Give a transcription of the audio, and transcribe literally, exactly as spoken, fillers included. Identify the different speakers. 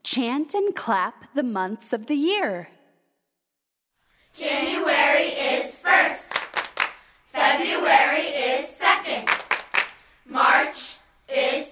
Speaker 1: Chant and clap the months of the year.
Speaker 2: January is first. February is second. March is